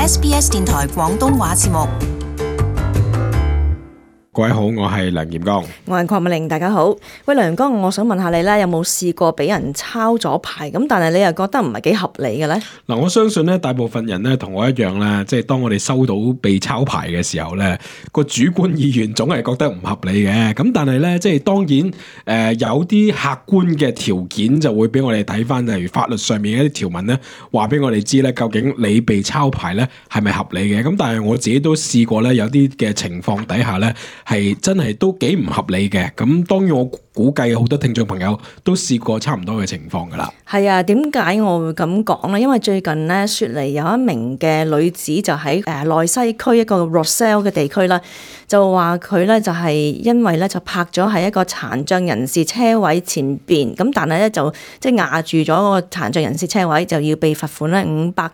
SBS 電台廣東話節目。 各位好，我係梁炎剛， 我係鄺美玲，大家好。喂，梁炎剛，我想問下你咧，有冇試過俾人抄咗牌咁，但係你又覺得唔係幾合理嘅咧？ 嗱，我相信咧，大部分人咧同我一樣咧，即係當我哋收到被抄牌嘅時候咧，個主觀意願總係覺得唔合理嘅。咁但係咧，即係當然有啲客觀嘅條件就會俾我哋睇翻，例如法律上面一啲條文咧，話俾我哋知咧，究竟你被抄牌咧係咪合理嘅？咁但係我自己都試過咧，有啲嘅情況底下咧，係真係都幾唔合理嘅。咁當然我估計好多聽眾朋友都試過差唔多嘅情況噶啦。 係啊，點解我會咁講咧？因為最近咧，雪梨有一名嘅女子就喺內西區一個 Rossell 嘅地區啦，就話佢咧就係因為咧就泊咗喺一個殘障人士車位前邊，咁但係咧就即係壓住咗個殘障人士車位，就要被罰款咧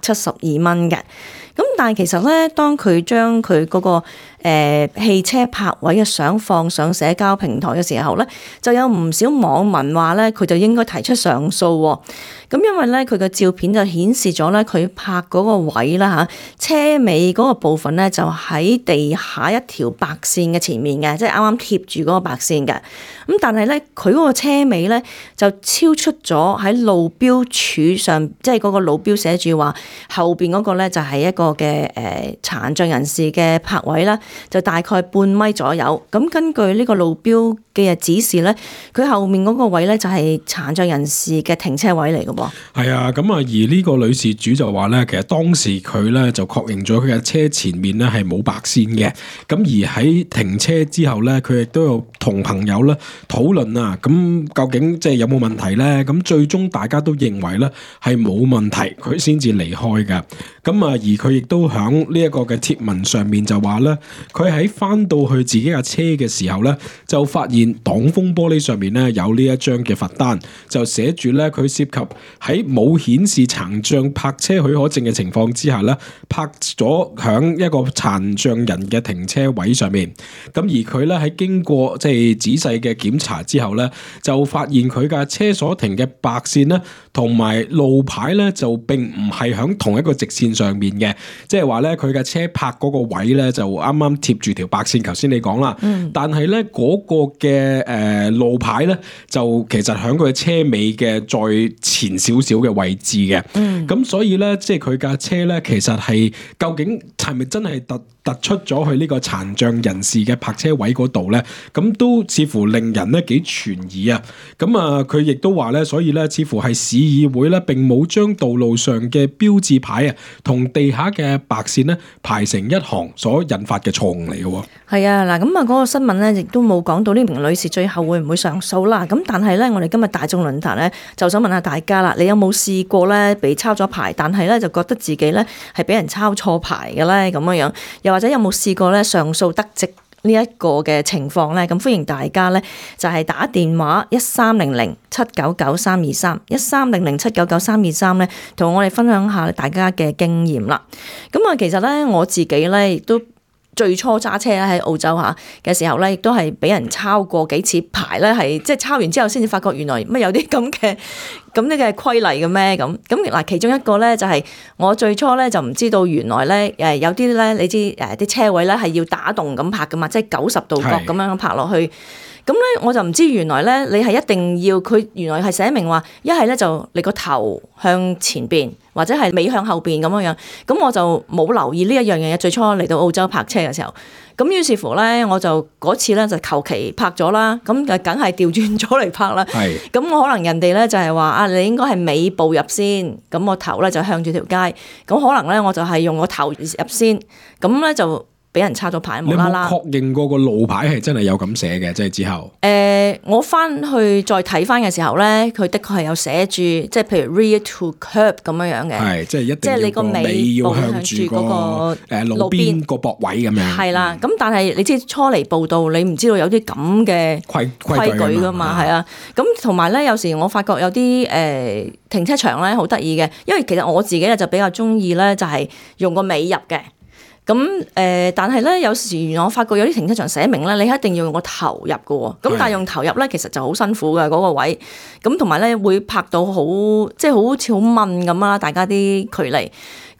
572蚊嘅。咁但係其實咧，當佢將佢嗰個汽車泊位嘅相放上社交平台嘅時候咧，就有唔少網民話咧，佢就應該提出上訴喎。咁因為咧，佢嘅照片就顯示咗咧，佢泊嗰個位啦嚇，車尾嗰個部分咧就喺地下一條白線嘅前面嘅，即係啱啱貼住嗰個白線嘅。咁但係咧，佢嗰個車尾咧就超出咗喺路標柱上，即係嗰個路標寫住話後邊嗰個咧就係一個嘅殘障人士嘅泊位啦，就大概半米左右。咁根據呢個路標嘅指示咧，佢後面嗰個位咧就係殘障人士嘅停車位嚟嘅噃。 係啊，咁啊，而呢個女事主就話咧，其實當時佢咧就確認咗佢嘅車前面咧係冇白線嘅。咁而喺停車之後咧，佢亦都有同朋友咧討論啊，咁究竟即係有冇問題咧？咁最終大家都認為咧係冇問題，佢先至離開嘅。咁啊，而佢亦都響呢一個嘅貼文上面就話咧，佢喺翻到去自己架車嘅時候咧，就發現擋風玻璃上面咧有呢一張嘅罰單，就寫住咧佢涉及喺冇顯示殘障泊車許可證嘅情況之下咧，泊咗響一個殘障人嘅停車位上面。咁而佢咧喺經過即係仔細嘅檢查之後咧，就發現佢架車所停嘅白線咧，同埋路牌咧就並唔係響同一個直線上面嘅，即係話咧佢架車泊嗰個位咧就啱啱貼住條白線。頭先你講啦，但係咧嗰個嘅路牌咧就其實響佢嘅車尾嘅再前少少嘅位置嘅。咁所以咧即係佢架車咧其實係究竟係咪真係突出咗去呢個殘障人士嘅泊車位嗰度咧？咁都似乎令人咧幾存疑啊！咁啊，佢亦都話咧，所以咧似乎係市議會咧並冇將道路上嘅標誌牌啊同地下嘅白線咧排成一行所引發嘅錯誤嚟嘅。 係啊，嗱咁啊，嗰個新聞咧亦都冇講到呢名女士最後會唔會上訴啦。咁但係咧，我哋今日大眾論壇咧就想問下大家啦，你有冇試過咧被抄咗牌，但係咧就覺得自己咧係俾人抄錯牌嘅咧咁樣，又或者有冇試過咧上訴得直呢一個嘅情況咧？咁歡迎大家咧就係打電話1300-799-323 1300-799-323咧，同我哋分享下大家嘅經驗啦。咁啊，其實咧我自己咧亦都最初揸車咧喺澳洲嚇嘅時候咧，亦都係俾人抄過幾次牌咧，係即係抄完之後先至發覺原來乜有啲咁嘅規例嘅咩咁。嗱，其中一個咧就係我最初咧就唔知道原來咧有啲咧你知啲車位咧係要打棟咁泊噶嘛，即係90度角咁樣泊落去。咁咧我就唔知原來咧你係一定要佢原來係寫明話一係咧就你個頭向前邊，或者係尾向後邊咁樣。咁我就冇留意呢一樣嘢。最初嚟到澳洲泊車嘅時候，咁於是乎咧我就嗰次咧就求其泊咗啦。咁就梗係調轉咗嚟泊啦。咁我可能人哋咧就係話啊，你應該係尾部入先，咁我頭咧就向住條街。咁可能咧我就係用個頭入先，咁咧就俾人抄咗牌，無啦啦。 你有冇確認過個路牌係真係有咁寫嘅？即係之後， 我翻去再睇翻嘅時候咧，佢的確係有寫住，即係譬如 rear to curb 咁樣嘅， 係即係一定要你個尾要向住嗰個路邊個駁位咁樣。 係啦，咁但係你知初嚟報到，你唔知道有啲咁嘅規矩噶嘛，係啊。咁同埋咧，有時我發覺有啲停車場咧好得意嘅，因為其實我自己咧就比較中意咧，就係用個尾入嘅。咁但係咧，有時我發覺有啲停車場寫明咧，你一定要用個頭入嘅喎。咁但係用頭入咧，其實就好辛苦嘅嗰個位。咁同埋咧會拍到好，即係好似好悶咁啦，大家啲距離。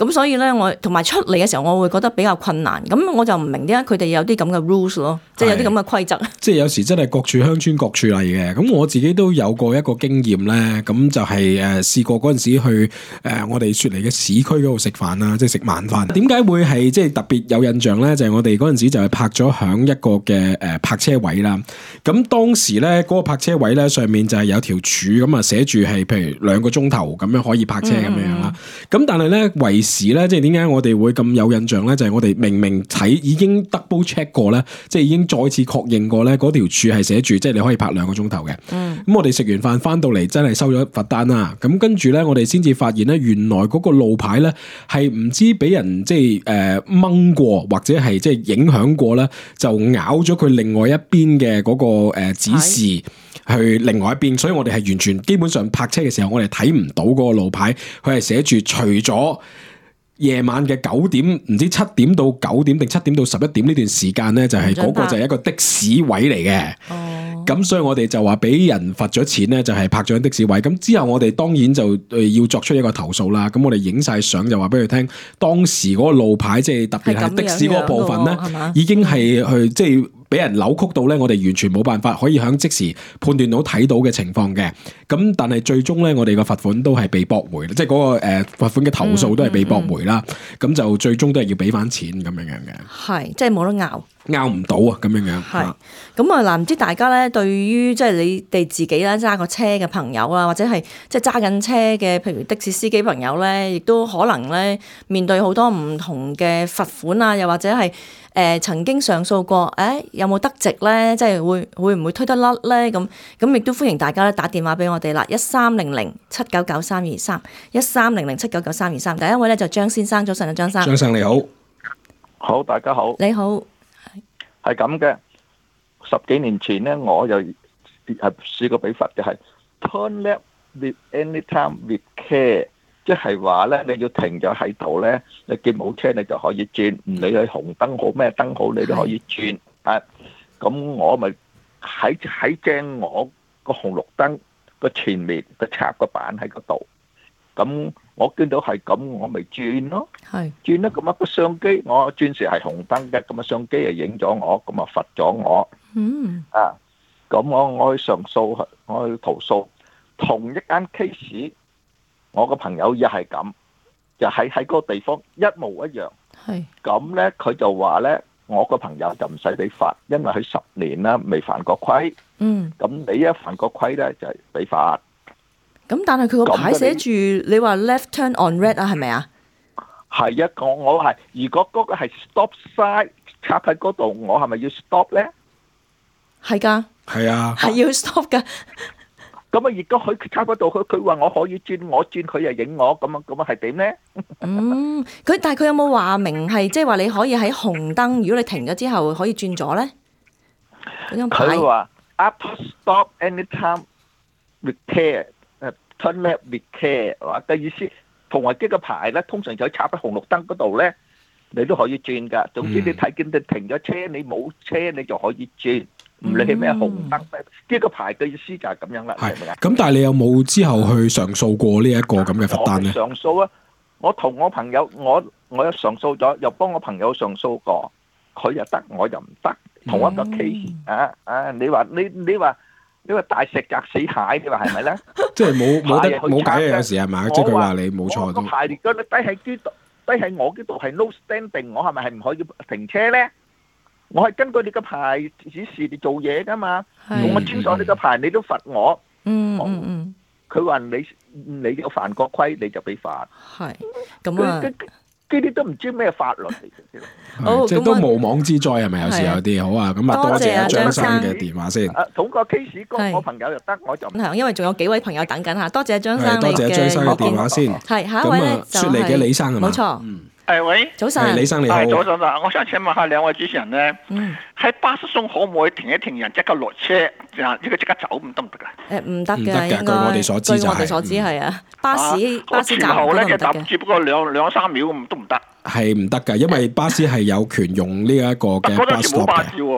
咁所以咧，我同埋出嚟嘅時候，我會覺得比較困難。咁我就唔明點解佢哋有啲咁嘅 rules 咯，即係有啲咁嘅規則。 即係有時真係各處鄉村各處例嘅。咁我自己都有過一個經驗咧，咁就係試過嗰陣時去我哋雪梨嘅市區嗰度食飯啦，即係食晚飯。點解會係即係特別有印象咧？就係我哋嗰陣時就係泊咗響一個嘅泊車位啦。咁當時咧嗰個泊車位咧上面就係有條柱咁啊，寫住係譬如2個鐘頭咁樣可以泊車咁樣啦。咁但係咧維時咧，即係點解我哋會咁有印象咧？就係我哋明明睇已經 double check 過咧，即係已經再次確認過咧，嗰條柱係寫住即係你可以泊2個鐘頭嘅。咁我哋食完飯翻到嚟真係收咗罰單啦。咁跟住咧，我哋先至發現咧，原來嗰個路牌咧係唔知俾人即係掹過，或者係即係影響過咧，就咬咗佢另外一邊嘅嗰個指示去另外一邊，所以我哋係完全基本上泊車嘅時候，我哋睇唔到嗰個路牌，佢係寫住除咗夜晚嘅9點，唔知7點到9點定7點到11點呢段時間咧，就係嗰個就係一個的士位嚟嘅。咁所以我哋就話俾人罰咗錢咧，就係泊咗喺的士位。咁之後我哋當然就要作出一個投訴啦。咁我哋影晒相就話俾佢聽，當時嗰個路牌即係特別係的士嗰個部分咧，已經係去即係俾人扭曲到咧，我哋完全冇辦法可以響即時判斷到睇到嘅情況嘅。咁但係最終咧，我哋個罰款都係被駁回，即係嗰個罰款嘅投訴都係被駁回啦。咁就最終都係要俾翻錢咁樣樣嘅。 係，即係冇得拗唔到啊！咁樣樣。 係。咁啊嗱，唔知大家咧對於即係你哋自己啦揸個車嘅朋友啊，或者係即係揸緊車嘅，譬如的士司機朋友咧，亦都可能咧面對好多唔同嘅罰款啊，又或者係曾經上訴過，有冇得值咧？即係會唔會推得甩咧？咁亦都歡迎大家咧打電話俾我哋啦，1300-799-323，1300-799-323。第一位咧就張先生，早晨啊，張生。 張生你好。 好，大家好。 你好。 係咁嘅，10幾年前咧，我就係試過俾罰嘅係 turn left with anytime with care，即係話咧你要停咗喺度咧，你見冇車你就可以轉，唔理佢紅燈好咩燈好，你都可以轉。咁我咪喺正我個紅綠燈個前面個插個板喺嗰度，咁我見到係咁，我咪轉咯。係轉咧，咁個相機我轉時係紅燈嘅，咁相機就影咗我，咁罰咗我。咁我去上訴，我去投訴，同一間 case， 我個朋友又係咁，就喺嗰個地方一模一樣。係咁咧，佢就話咧，我個朋友就唔使俾罰，因為佢10年啦未犯過規。咁你一犯過規咧，就係俾罰。咁但係佢個牌寫住你話 left turn on red 啊，係咪啊？ 係一個我係，如果嗰個係 stop sign 插喺嗰度，我係咪要 stop 咧？ 係㗎，係啊， 係要 stop 㗎。 咁啊，如果佢插嗰度，佢話我可以轉，我轉佢又影我，咁啊係點咧？ 但係佢有冇話明係即係話你可以喺紅燈，如果你停咗之後可以轉左咧？ 佢話 after stop anytime with care。turn left with care 嘅意思，同埋呢個牌咧，通常就插喺紅綠燈嗰度咧，你都可以轉噶。總之你睇見你停咗車，你冇車你就可以轉，唔理係咩紅燈。呢個牌嘅意思就係咁樣啦。係咪啊？ 咁但係你有冇之後去上訴過呢一個咁嘅罰單咧？ 我上訴啊！我同我朋友，我有上訴咗，又幫我朋友上訴過，佢又得，我又唔得，同一個 case 你話你話大石砸死蟹，你話係咪咧？即係冇計有時係嘛？即係佢話你冇錯都。 個牌列嗰度低喺呢度，低喺我呢度係 no standing， 我係咪係唔可以停車咧？我係根據你個牌指示你做嘢噶嘛？我簽咗你個牌，你都罰我。佢話你有犯過規，你就俾罰。係咁啊。呢啲都唔知咩法律嚟嘅， 即係都無妄之災係咪？有時有啲好啊，咁啊多謝張生嘅電話先。 同個 case 我朋友又得，我就因為仲有幾位朋友等緊嚇，多謝張生多謝張生嘅電話先。 係下一位咧就係雪梨嘅李生係嘛？ 冇錯。 喂， 早晨， 李生你好。 早晨啊，我想請問下兩位主持人咧，喺巴士中可唔可以停一停人即刻落車，即刻走唔得唔得㗎？ 唔得嘅， 據我哋所知就係。 據我哋所知係啊，巴士站後咧就搭住不過兩三秒咁都唔得。 係唔得㗎，因為巴士係有權用呢一個嘅 bus stop 嘅。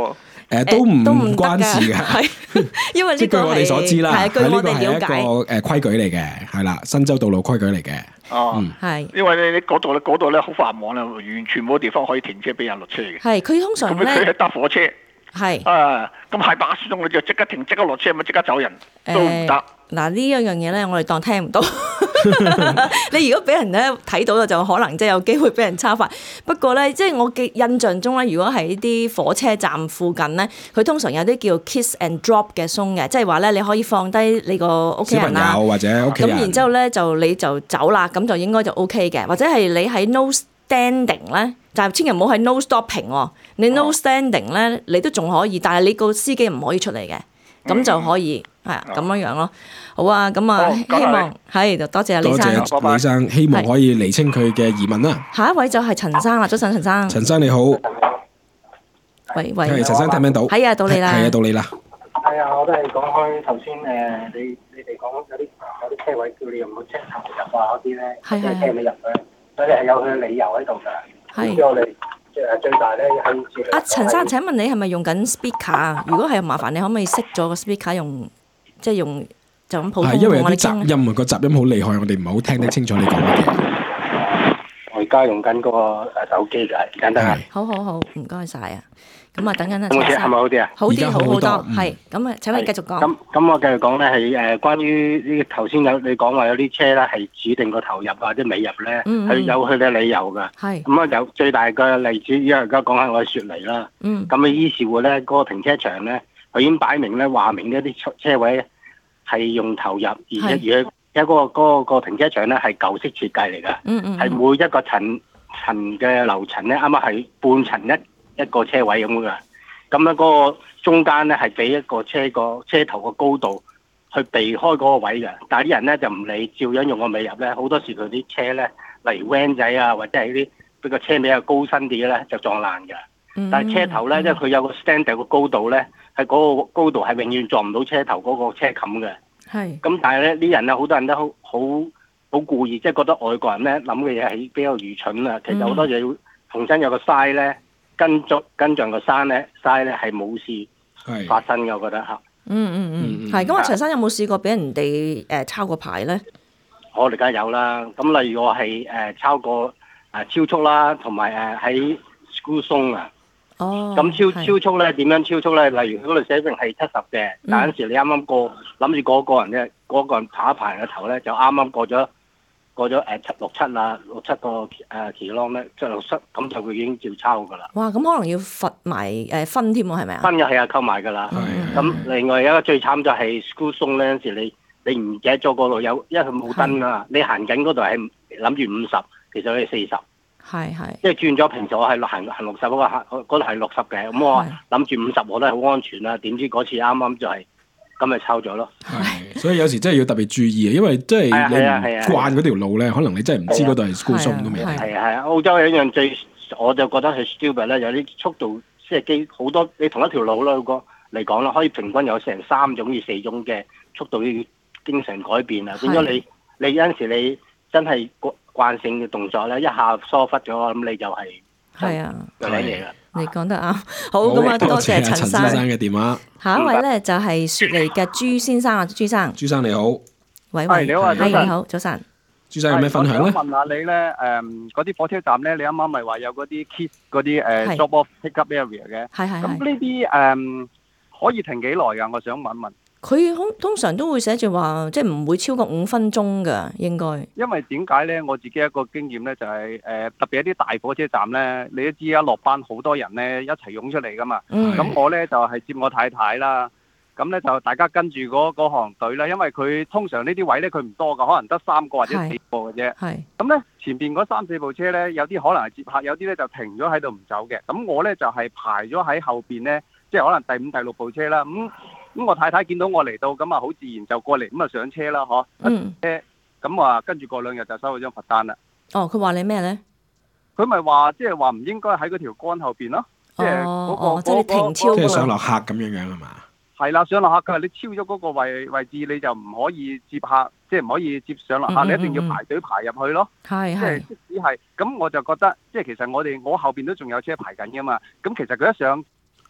都唔都唔關事嘅， 係因為呢個即係據我哋所知啦， 係據我哋了解呢個係一個規矩嚟嘅，係啦，新州道路規矩嚟嘅。 哦， 係因為你嗰度咧好繁忙啦，完全冇地方可以停車俾人落車嘅。 係佢通咁常佢係咧搭火車。 係啊，咁係巴士中你就即刻停，即刻落車，咪即刻走人都唔得。 嗱呢一樣嘢咧，我哋當聽唔到。你如果俾人咧睇到嘅，就可能即係有機會俾人抄法。不過咧，即係我嘅印象中咧，如果喺啲火車站附近咧，佢通常有啲叫 kiss and drop 嘅鬆嘅，即係話咧你可以放低你個屋企小人啦， 朋友或者屋企咁人， 然之後咧你就走啦，咁就應該就 OK 嘅。或者係你喺 no standing 咧，就千祈唔好喺 no stopping 喎。你 no standing 咧，你都仲可以，但係你個司機唔可以出嚟嘅，咁就可以係咁樣樣咯。好啊，咁啊，希望係就多謝李多生。 謝李生，希望可以釐清佢嘅疑問啦。 下一位就係陳生啦，早晨陳生。 陳生你好， 喂， 係陳生聽唔聽到？ 係啊，到你啦。 係啊，到你啦。 係啊，我都係講開頭先你哋講有啲車位叫你唔好車頭入啊嗰啲咧，即係車尾入去，佢哋係有佢嘅理由喺度㗎。 係。 咁我哋最大咧喺阿陳生，請問你係咪用緊 speaker 啊？如果係，麻煩你可唔可以熄咗個 speaker 用，即係用就咁普通係因為有啲我哋傾雜音啊，個雜音好厲害，我哋唔係好聽得清楚你講乜嘢。 我而家用緊嗰個手機㗎，簡單啊。 好，唔該晒啊！咁啊，等緊啊， 咁好啲陳生係咪好啲啊？ 好啲，好多。 嗯係咁啊，請你繼續講。 咁我繼續講咧係關於呢頭先你講話有啲車咧係指定個頭入或者尾入咧，係有佢嘅理由㗎。 係。 咁啊有最大嘅例子，因為而家講下我嘅雪梨啦。咁啊於是乎咧，嗰個停車場咧，佢已經擺明咧話明呢啲車位係用頭入，而且嗰個停車場咧係舊式設計嚟㗎。係每一個層嘅樓層咧，啱啱係半層一個車位咁㗎。咁咧嗰個中間咧係俾一個車頭個高度去避開嗰個位嘅，但係啲人咧就唔理，照樣用個尾入咧。好多時佢啲車咧，例如 van 仔啊，或者係啲比個車尾又高身啲嘅咧，就撞爛㗎。但係車頭咧，因為佢有個 standard 個高度咧，係嗰個高度係永遠撞唔到車頭嗰個車冚嘅。 係。 咁但係咧，啲人咧好多人都好故意，即係覺得外國人咧諗嘅嘢係比較愚蠢啊。其實好多嘢要重新有個 size 咧。跟上個山咧係冇事發生嘅，我覺得嚇。 係。咁啊，陳生有冇試過俾人哋抄過牌咧？ 我哋梗係有啦。咁例如我係抄過超速啦，同埋喺 school zone 啊。哦。咁超速咧點樣超速咧？例如嗰度寫明係70嘅，但嗰時你啱啱過，諗住嗰個人咧，嗰個人爬一排嘅頭咧，就啱啱過咗67啊，67個期啷咧，767咁就佢已經照抄㗎啦。 哇！咁可能要罰埋分添喎，係咪啊？ 分嘅係啊，扣埋㗎啦。咁另外有一個最慘就係 school zone 咧，嗰時你唔記得咗嗰度有，因為佢冇燈啊，你行緊嗰度係諗住50，其實你係40。係。即係轉咗平時我係行60嗰度係60嘅，咁我諗住50我都係好安全啦。點知嗰次啱啱就係。咁咪抄咗咯， 所以有時真係要特別注意啊，因為即係你唔慣嗰條路咧，可能你真係唔知嗰度係 school zone 都未定。 係啊，澳洲有一樣我就覺得係 stupid 咧，有啲速度即係機好多，你同一條路啦嚟講啦，可以平均有成3種至4種嘅速度要經常改變啊。變咗你有陣時你真係慣性嘅動作咧，一下疏忽咗，咁你就係啊，就嚟嚟啦。 你講得啱，好咁啊！多謝陳生嘅電話。 下一位咧就係雪梨嘅朱先生啊，朱生。 朱生你好。 喂， 你好啊， 你好，早晨。 朱生有咩分享咧？ 我想問下你咧，嗰啲火車站咧，你啱啱咪話有嗰啲 kiss 嗰啲drop off pick up area 嘅？ 係。 咁呢啲可以停幾耐㗎？我想問一問。 佢通常都會寫住話，即係唔會超過5分鐘㗎，應該。因為點解咧？我自己一個經驗咧，就係特別一啲大火車站咧，你都知啊，落班好多人咧一齊湧出嚟㗎嘛。咁我咧就係接我太太啦。咁咧就大家跟住嗰行隊啦，因為佢通常呢啲位咧佢唔多㗎，可能得3個或者4個嘅啫。咁咧前邊嗰3、4部車咧，有啲可能係接客，有啲咧就停咗喺度唔走嘅。咁我咧就係排咗喺後邊咧，即係可能第5、第6部車啦。咁我太太見到我嚟到，咁啊好自然就過嚟，咁啊上車啦，嗬。咁啊跟住過2日就收咗張罰單啦。 哦，佢話你咩咧？ 佢咪話即係話唔應該喺嗰條杆後邊咯，即係嗰個即係停超， 即係上落客咁樣係嘛？係啦，上落客佢話你超咗嗰個位置，你就唔可以接客，即係唔可以接上落客，你一定要排隊排入去咯。即係即使係咁，我就覺得即係其實我後邊都仲有車排緊噶嘛。咁其實佢一上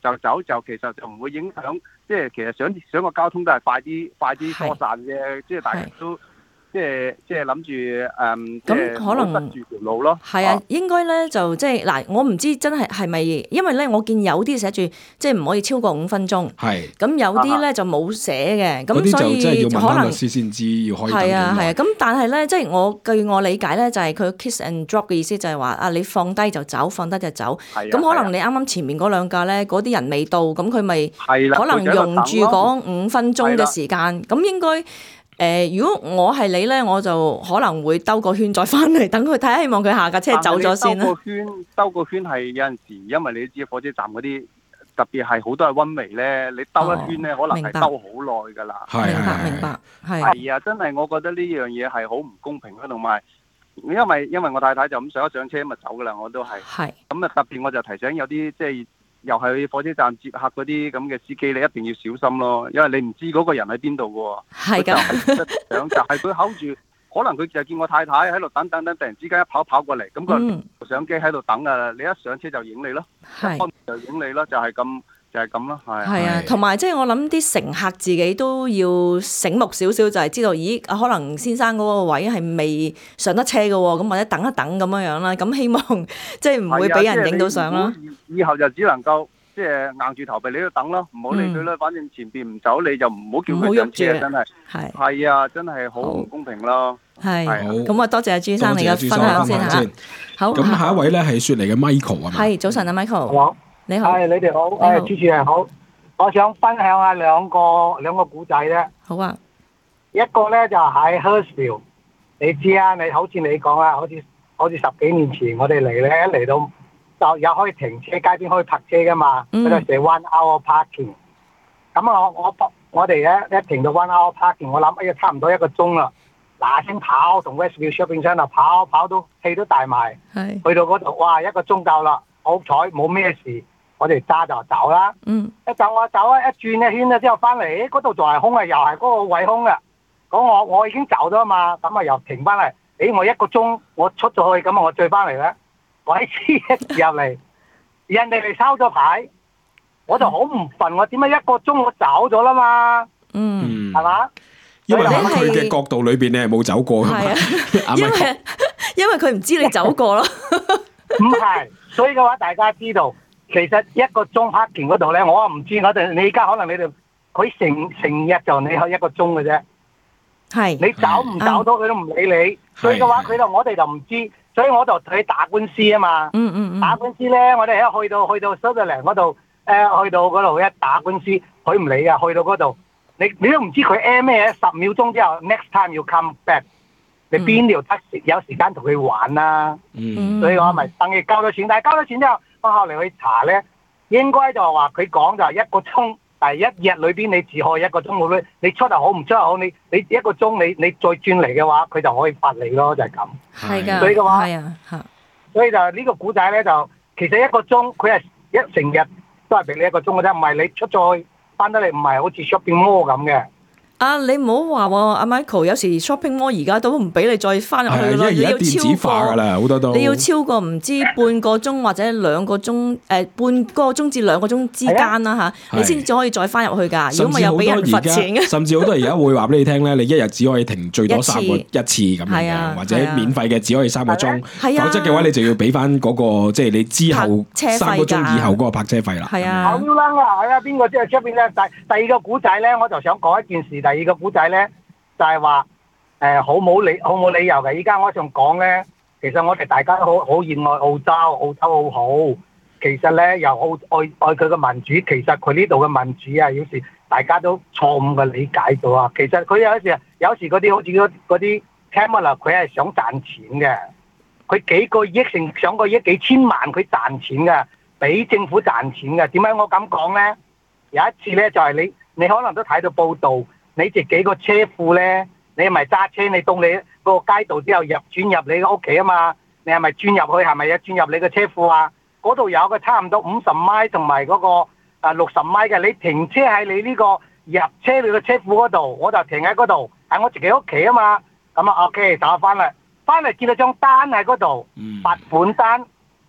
就走，就其實就唔會影響，即係其實想個交通都係快啲疏散啫，即係大家都。即係諗住咁可能塞住條路咯。 係啊，應該咧就即係嗱，我唔知真係咪，因為咧我見有啲寫住即係唔可以超過5分鐘。係。咁有啲咧就冇寫嘅，咁所以嗰啲就真係要問翻律可能師先知要可以等幾耐。 係啊係啊，咁但係咧即係據我理解咧，就係佢 kiss and drop 嘅意思就係話啊，你放低就走，放低就走。咁可能你啱啱前面嗰兩架咧，嗰啲人未到，咁佢咪可能用住嗰5分鐘嘅時間，咁應該。如果我係你咧，我就可能會兜個圈再翻嚟，等佢睇下，希望佢下架車走咗先啦。 兜個圈係有陣時，因為你知火車站嗰啲特別係好多係溫微咧，你兜一圈咧可能係兜好耐㗎啦。 明白， 係啊，真係我覺得呢樣嘢係好唔公平咯，同埋因為我太太就咁上車咪走㗎啦，我都係。係。咁啊特別我就提醒有啲即係。又係去火車站接客嗰啲咁嘅司機，你一定要小心咯，因為你唔知嗰個人喺邊度嘅喎。係㗎，就係佢口住，可能佢就見我太太喺度等，突然之間一跑過嚟，咁個相機喺度等啊！你一上車就影你咯，就影你咯，就係咁咯，係。係啊， 同埋即係我諗啲乘客自己都要醒目少少，就係知道，咦？可能先生嗰個位係未上得車嘅喎，咁或者等一等咁樣啦。咁希望即係唔會俾人影到相啦。 以後就只能夠即係硬住頭皮你都等咯，唔好理佢啦。反正前邊唔走，你就唔好叫佢上車，真係。係啊，真係好唔公平咯。係。 咁啊，多謝阿朱生你嘅分享先嚇。好。 咁下一位咧係雪梨嘅 Michael 啊嘛。 係，早晨啊 Michael。你好， 你哋好，主持人好。我想分享下兩個古仔咧。 好啊。 一個咧就喺 Hurstville， 你知啊，好似你講啦，好似10幾年前我哋嚟咧，一嚟到就有可以停車，街邊可以泊車噶嘛，佢就寫 1 hour parking。咁啊，我哋咧一停到 1 hour parking， 我諗差唔多1個鐘啦，嗱聲跑同 Westview Shopping Centre跑到氣都大埋，去到嗰度哇1個鐘夠啦，好彩冇咩事。我哋揸就走啦，一走啊，一轉一圈之後翻嚟，嗰度仲係空啊，又係嗰個位空嘅。咁我已經走咗嘛，咁啊又停翻嚟。我1個鐘我出咗去，咁啊我再翻嚟咧，鬼知一入嚟，人哋嚟抄咗牌，我就好唔忿，我點解1個鐘我走咗啦嘛？係嘛？ 因為喺佢嘅角度裏邊，你係冇走過㗎嘛。 因為佢唔知你走過咯。 唔係，所以嘅話大家知道。其實1個鐘 parking 嗰度咧，我唔知，你而家可能你哋佢成日就你去1個鐘嘅啫。係你走唔走到佢都唔理你，所以嘅話我哋就唔知，所以我就去打官司啊嘛。打官司咧，我哋一去到 Sutherland 嗰度，去到嗰度一打官司，佢唔理啊，去到嗰度你都唔知佢咩10秒鐘之後 next time 要 come back， 你邊條有時間同佢玩啊？所以我咪等佢交咗錢，但係交咗錢之後。我後嚟去查咧，應該就話佢講就係1個鐘，但係1日裏邊你只可以1個鐘冇咧，你出又好唔出又好，你1個鐘你再轉嚟嘅話，佢就可以罰你咯，就係咁。係㗎。所以嘅話，係啊，嚇。所以就呢個古仔咧，就其實1個鐘佢係一成日都係俾你1個鐘嘅啫，唔係你出咗去翻得嚟，唔係好似 shopping mall 咁嘅。 你唔好話喎，阿 Michael 有時 shopping mall 而家都唔俾你再翻入去咯，你要超過你要超過唔知半個鐘或者2個鐘，半個鐘至2個鐘之間啦嚇，你先至可以再翻入去㗎。如果唔係又俾人罰錢嘅。甚至好多而家會話俾你聽咧，你一日只可以停最多3個一次咁樣，或者免費嘅只可以3個鐘，否則嘅話你就要俾翻嗰個即係你之後3個鐘以後嗰個泊車費啦。係啊。好啦， 係啊，邊個即係出邊咧？第二個古仔咧，我就想講一件事。第二個古仔咧就係話好冇理由嘅。依家我想講咧，其實我哋大家都好熱愛澳洲，澳洲好好。其實咧又愛佢嘅民主，其實佢呢度嘅民主啊，有時大家都錯誤嘅理解咗啊。其實佢有時嗰啲好似嗰啲 Kamala， 佢係想賺錢嘅。佢幾個億上個億幾千萬，佢賺錢嘅，俾政府賺錢嘅。點解我咁講咧？有一次咧就係你可能都睇到報道。你自己個車庫咧，你係咪揸車？你到你個街道之後轉入你個屋企啊嘛？你係咪轉入去？係咪有轉入你個車庫啊？嗰度有個差唔多50米同埋嗰個60米嘅。你停車喺你呢個入車你個車庫嗰度，我就停喺嗰度，喺我自己屋企啊嘛。咁啊 OK， 打翻嚟見到張單喺嗰度，罰款單。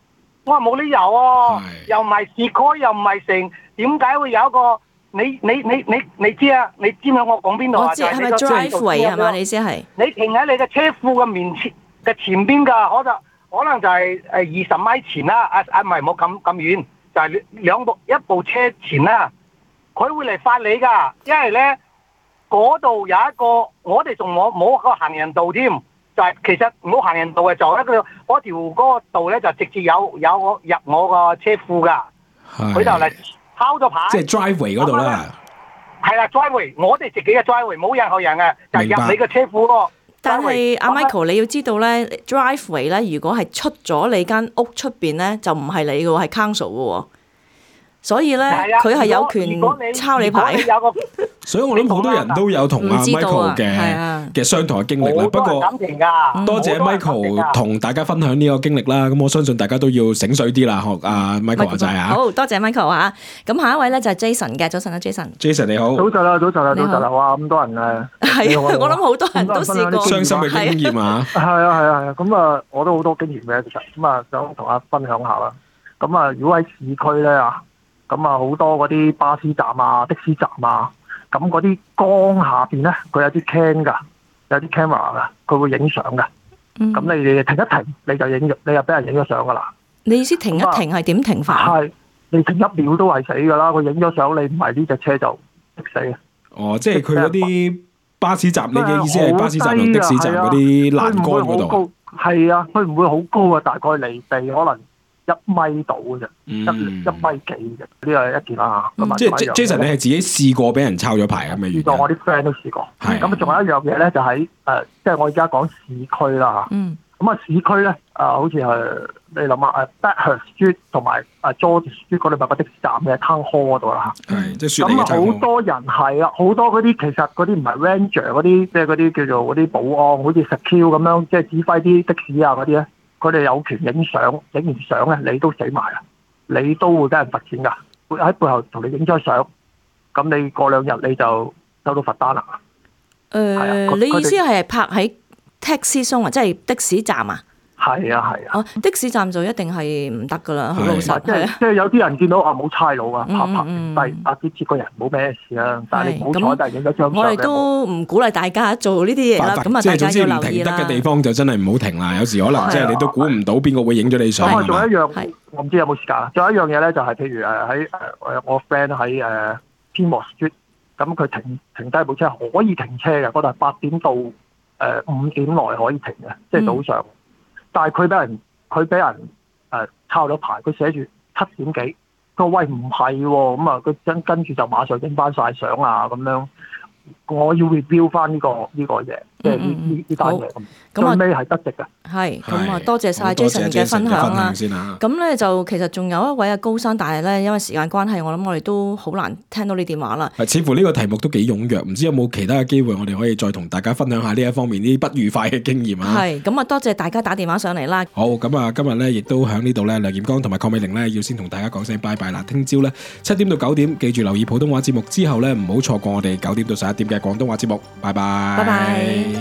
我話冇理由喎，又唔係市區，又唔係城，點解會有一個？你知啊？你知唔知我講邊度啊？ 我知係咪 driveway 係嘛？你意思係？ 你停喺你嘅車庫嘅面前嘅前邊㗎，可能就係20米前啦。唔係冇咁遠，就係一部車前啦。佢會嚟發你㗎，因為咧嗰度有一個，我哋仲冇個行人道添，就係其實冇行人道嘅，就一個嗰條嗰個道咧就直接有入我個車庫㗎。佢就嚟敲咗牌， 即係 driveway 嗰度啦。 係啦 ，driveway， 我哋自己嘅 driveway 冇任何人嘅，就入你個車庫咯。 但係阿 Michael，你要知道咧 ，driveway 咧，如果係出咗你間屋出邊咧，就唔係你嘅喎，係 council 嘅喎。所以咧，佢係有權抄你牌。 所以我諗好多人都有同阿 Michael 嘅相同嘅經歷啦。不過多謝 Michael 同大家分享呢個經歷啦。咁我相信大家都要醒水啲啦。學阿 Michael 話齋啊。 好多謝 Michael 啊。咁下一位咧就係 Jason 嘅，早晨啊 Jason。Jason 你好。 早晨啊，早晨啊，早晨啊！哇，咁多人啊。 係啊，我諗好多人都試過傷心嘅經驗啊。 係啊。咁啊，我都好多經驗嘅，其實咁啊，想同大家分享下啦。咁啊，如果喺市區咧啊。咁啊，好多嗰啲巴士站啊、的士站啊，咁嗰啲缸下邊咧，佢有啲 cam 噶，有啲 camera 噶，佢會影相噶。咁你哋停一停，你就俾人影咗相噶啦。 你意思停一停係點停法？ 係你停1秒都係死噶啦，佢影咗相，你唔係呢隻車就死嘅。 哦，即係佢嗰啲巴士站，你嘅意思係巴士站同的士站嗰啲欄杆嗰度？ 係啊，佢唔會好高啊，大概離地可能1米到嘅啫，一米幾嘅，呢個係一件啦。 即係 Jason， 你係自己試過俾人抄咗牌咁嘅？ 試過，我啲 friend 都試過。咁仲有一樣嘢咧，就喺即係我而家講市區啦嚇。咁啊，市區咧好似係你諗下Bathurst Street 同埋George Street 嗰度咪個的士站嘅 Town Hall 嗰度啦嚇。 即係雪梨嘅 Town Hall。 咁好多人係啊，好多嗰啲其實嗰啲唔係 ranger 嗰啲，即係嗰啲叫做嗰啲保安，好似 secure 咁樣，即係指揮啲的士啊嗰啲咧。佢哋有權影相，影完相咧，你都死埋啊！你都會俾人罰錢噶，會喺背後同你影張相，咁你過2日你就收到罰單啦。 你意思係拍喺 taxi zone 啊，即係的士站啊？ 係啊。 的士站就一定係唔得噶啦，好老實。 即係有啲人見到冇差佬啊，拍低啲個人冇咩事啊，但係你唔好彩，但係影咗張相。 我哋都唔鼓勵大家做呢啲嘢啦，咁啊大家要留意啦。 唔停得嘅地方就真係唔好停啦，有時可能即係你都估唔到邊個會影咗你相。 咁仲有一樣，我唔知有冇時間啦。仲有一樣嘢咧，就係譬如喺我 friend 喺Primrose Street，咁佢停低部車可以停車嘅，嗰度係8點到5點內可以停嘅，即係早上。但係佢俾人抄咗牌，佢寫住7點幾，佢話喂唔係喎，咁啊佢跟住就馬上影翻晒相啊咁樣，我要 review 翻呢個嘢，即係呢單嘢咁，最尾係得值嘅。 係咁啊，多謝晒 Jason 嘅分享啦。咁咧就其實仲有一位啊高生，但係咧因為時間關係，我諗我哋都好難聽到呢電話啦。 似乎呢個題目都幾踴躍，唔知有冇其他嘅機會，我哋可以再同大家分享下呢一方面呢啲不愉快嘅經驗啊。 係咁啊，多謝大家打電話上嚟啦。 好，咁啊，今日咧亦都喺呢度咧，梁彥剛同埋鄺美玲咧要先同大家講聲拜拜啦。聽朝咧7點到9點，記住留意普通話節目之後咧，唔好錯過我哋9點到11點嘅廣東話節目。拜拜。 拜拜。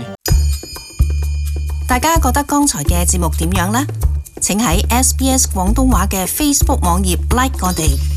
大家覺得剛才嘅節目點樣呢？請喺SBS 廣東話嘅 Facebook 網頁 like 我哋。